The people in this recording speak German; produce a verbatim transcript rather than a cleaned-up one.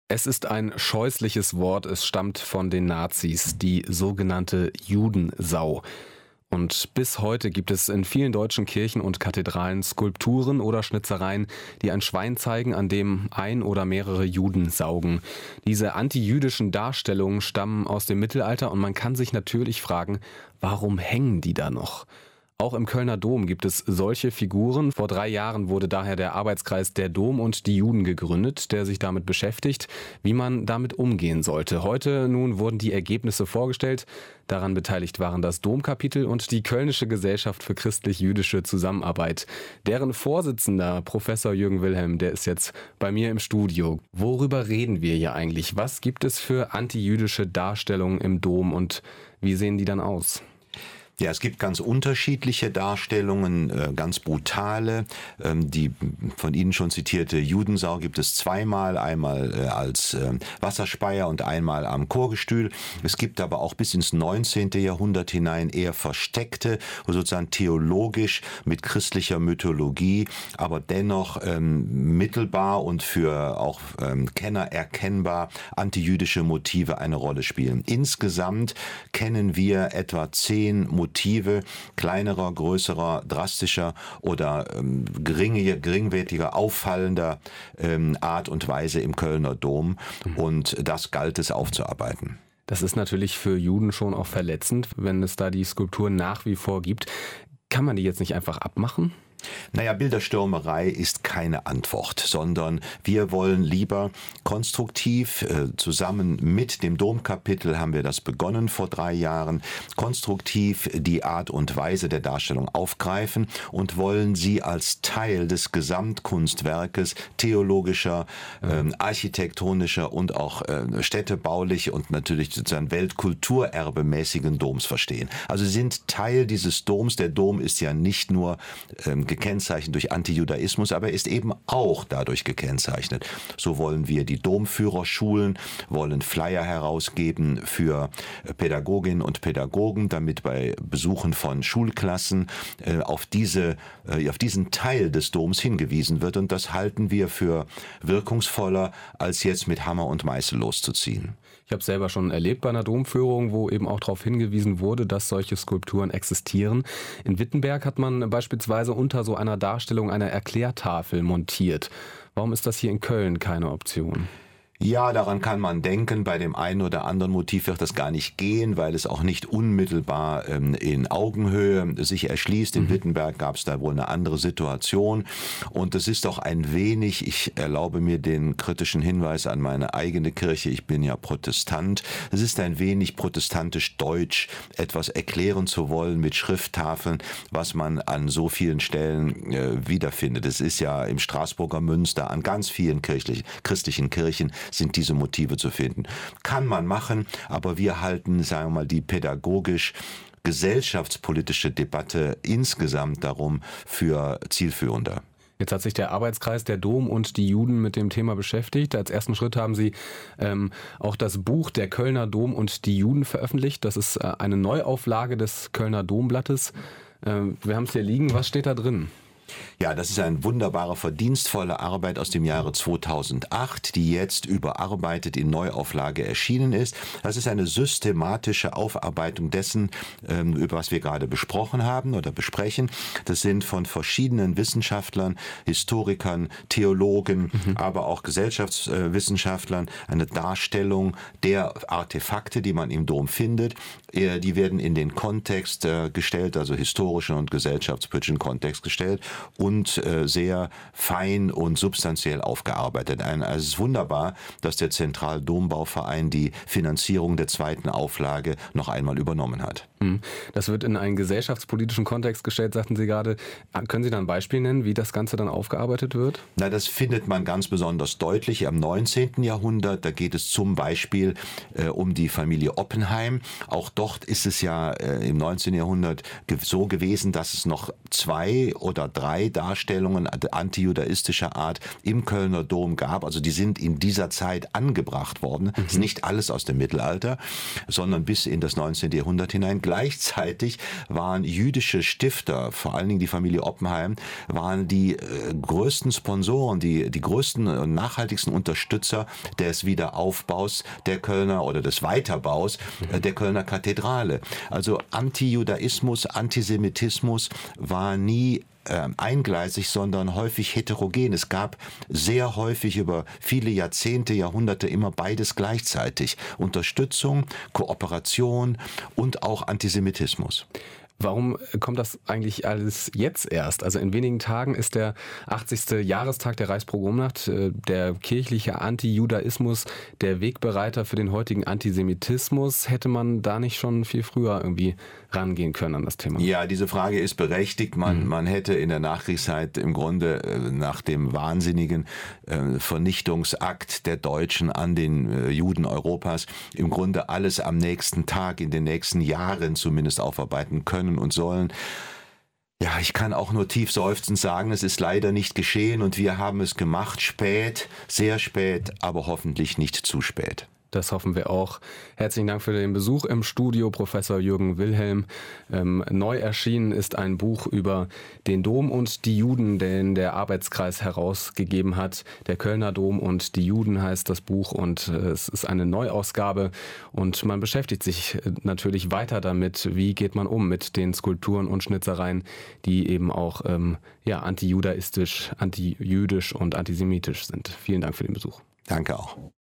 Es ist ein scheußliches Wort, es stammt von den Nazis, die sogenannte Judensau. Und bis heute gibt es in vielen deutschen Kirchen und Kathedralen Skulpturen oder Schnitzereien, die ein Schwein zeigen, an dem ein oder mehrere Juden saugen. Diese antijüdischen Darstellungen stammen aus dem Mittelalter und man kann sich natürlich fragen, warum hängen die da noch? Auch im Kölner Dom gibt es solche Figuren. Vor drei Jahren wurde daher der Arbeitskreis Der Dom und die Juden gegründet, der sich damit beschäftigt, wie man damit umgehen sollte. Heute nun wurden die Ergebnisse vorgestellt. Daran beteiligt waren das Domkapitel und die Kölnische Gesellschaft für christlich-jüdische Zusammenarbeit. Deren Vorsitzender, Professor Jürgen Wilhelm, der ist jetzt bei mir im Studio. Worüber reden wir hier eigentlich? Was gibt es für antijüdische Darstellungen im Dom und wie sehen die dann aus? Ja, es gibt ganz unterschiedliche Darstellungen, ganz brutale. Die von Ihnen schon zitierte Judensau gibt es zweimal, einmal als Wasserspeier und einmal am Chorgestühl. Es gibt aber auch bis ins neunzehnte Jahrhundert hinein eher versteckte, sozusagen theologisch mit christlicher Mythologie, aber dennoch ähm, mittelbar und für auch ähm, Kenner erkennbar antijüdische Motive eine Rolle spielen. Insgesamt kennen wir etwa zehn Motive, Motive kleinerer, größerer, drastischer oder ähm, geringe, geringwertiger, auffallender ähm, Art und Weise im Kölner Dom. Und das galt es aufzuarbeiten. Das ist natürlich für Juden schon auch verletzend, wenn es da die Skulpturen nach wie vor gibt. Kann man die jetzt nicht einfach abmachen? Naja, Bilderstürmerei ist keine Antwort, sondern wir wollen lieber konstruktiv, äh, zusammen mit dem Domkapitel haben wir das begonnen vor drei Jahren, konstruktiv die Art und Weise der Darstellung aufgreifen und wollen sie als Teil des Gesamtkunstwerkes theologischer, äh, architektonischer und auch äh, städtebaulich und natürlich sozusagen Weltkulturerbemäßigen Doms verstehen. Also sie sind Teil dieses Doms. Der Dom ist ja nicht nur ähm, gekennzeichnet durch Antijudaismus, aber er ist eben auch dadurch gekennzeichnet. So wollen wir die Domführer schulen, wollen Flyer herausgeben für Pädagoginnen und Pädagogen, damit bei Besuchen von Schulklassen äh, auf diese, äh, auf diesen Teil des Doms hingewiesen wird. Und das halten wir für wirkungsvoller, als jetzt mit Hammer und Meißel loszuziehen. Ich habe es selber schon erlebt bei einer Domführung, wo eben auch darauf hingewiesen wurde, dass solche Skulpturen existieren. In Wittenberg hat man beispielsweise unter so einer Darstellung eine Erklärtafel montiert. Warum ist das hier in Köln keine Option? Ja, daran kann man denken. Bei dem einen oder anderen Motiv wird das gar nicht gehen, weil es auch nicht unmittelbar ähm, in Augenhöhe sich erschließt. In mhm. Wittenberg gab es da wohl eine andere Situation. Und es ist auch ein wenig, ich erlaube mir den kritischen Hinweis an meine eigene Kirche, ich bin ja Protestant, es ist ein wenig protestantisch-deutsch, etwas erklären zu wollen mit Schrifttafeln, was man an so vielen Stellen äh, wiederfindet. Es ist ja im Straßburger Münster, an ganz vielen kirchlich, christlichen Kirchen, sind diese Motive zu finden. Kann man machen, aber wir halten, sagen wir mal, die pädagogisch gesellschaftspolitische Debatte insgesamt darum für zielführender. Jetzt hat sich der Arbeitskreis Der Dom und die Juden mit dem Thema beschäftigt. Als ersten Schritt haben sie ähm, auch das Buch Der Kölner Dom und die Juden veröffentlicht. Das ist äh, eine Neuauflage des Kölner Domblattes. Äh, wir haben es hier liegen. Was steht da drin? Ja, das ist eine wunderbare, verdienstvolle Arbeit aus dem Jahre zweitausendacht, die jetzt überarbeitet in Neuauflage erschienen ist. Das ist eine systematische Aufarbeitung dessen, über was wir gerade besprochen haben oder besprechen. Das sind von verschiedenen Wissenschaftlern, Historikern, Theologen, mhm. aber auch Gesellschaftswissenschaftlern eine Darstellung der Artefakte, die man im Dom findet. Die werden in den Kontext gestellt, also historischen und gesellschaftspolitischen Kontext gestellt und äh, sehr fein und substanziell aufgearbeitet. Ein, also es ist wunderbar, dass der Zentraldombauverein die Finanzierung der zweiten Auflage noch einmal übernommen hat. Das wird in einen gesellschaftspolitischen Kontext gestellt, sagten Sie gerade. Können Sie da ein Beispiel nennen, wie das Ganze dann aufgearbeitet wird? Na, das findet man ganz besonders deutlich im neunzehnten Jahrhundert. Da geht es zum Beispiel äh, um die Familie Oppenheim. Auch dort ist es ja äh, im neunzehnten Jahrhundert ge- so gewesen, dass es noch zwei oder drei Darstellungen antijudaistischer Art im Kölner Dom gab. Also die sind in dieser Zeit angebracht worden. Das ist nicht alles aus dem Mittelalter, sondern bis in das neunzehnte Jahrhundert hinein. gleichzeitig waren jüdische Stifter, vor allen Dingen die Familie Oppenheim, waren die äh, größten Sponsoren, die, die größten und nachhaltigsten Unterstützer des Wiederaufbaus der Kölner oder des Weiterbaus äh, der Kölner Kathedrale. Also Antijudaismus, Antisemitismus war nie äh, eingleisig, sondern häufig heterogen. Es gab sehr häufig über viele Jahrzehnte, Jahrhunderte immer beides gleichzeitig. Unterstützung, Kooperation und auch Antisemitismus. Warum kommt das eigentlich alles jetzt erst? Also in wenigen Tagen ist der achtzigste Jahrestag der Reichspogromnacht, der kirchliche Antijudaismus, der Wegbereiter für den heutigen Antisemitismus. Hätte man da nicht schon viel früher irgendwie rangehen können an das Thema? Ja, diese Frage ist berechtigt. Man, mhm. man hätte in der Nachkriegszeit im Grunde äh, nach dem wahnsinnigen äh, Vernichtungsakt der Deutschen an den äh, Juden Europas im Grunde alles am nächsten Tag, in den nächsten Jahren zumindest aufarbeiten können und sollen. Ja, ich kann auch nur tief seufzend sagen, es ist leider nicht geschehen und wir haben es gemacht, spät, sehr spät, aber hoffentlich nicht zu spät. Das hoffen wir auch. Herzlichen Dank für den Besuch im Studio, Professor Jürgen Wilhelm. Ähm, neu erschienen ist ein Buch über den Dom und die Juden, den der Arbeitskreis herausgegeben hat. Der Kölner Dom und die Juden heißt das Buch und äh, es ist eine Neuausgabe und man beschäftigt sich natürlich weiter damit, wie geht man um mit den Skulpturen und Schnitzereien, die eben auch ähm, ja, antijudaistisch, antijüdisch und antisemitisch sind. Vielen Dank für den Besuch. Danke auch.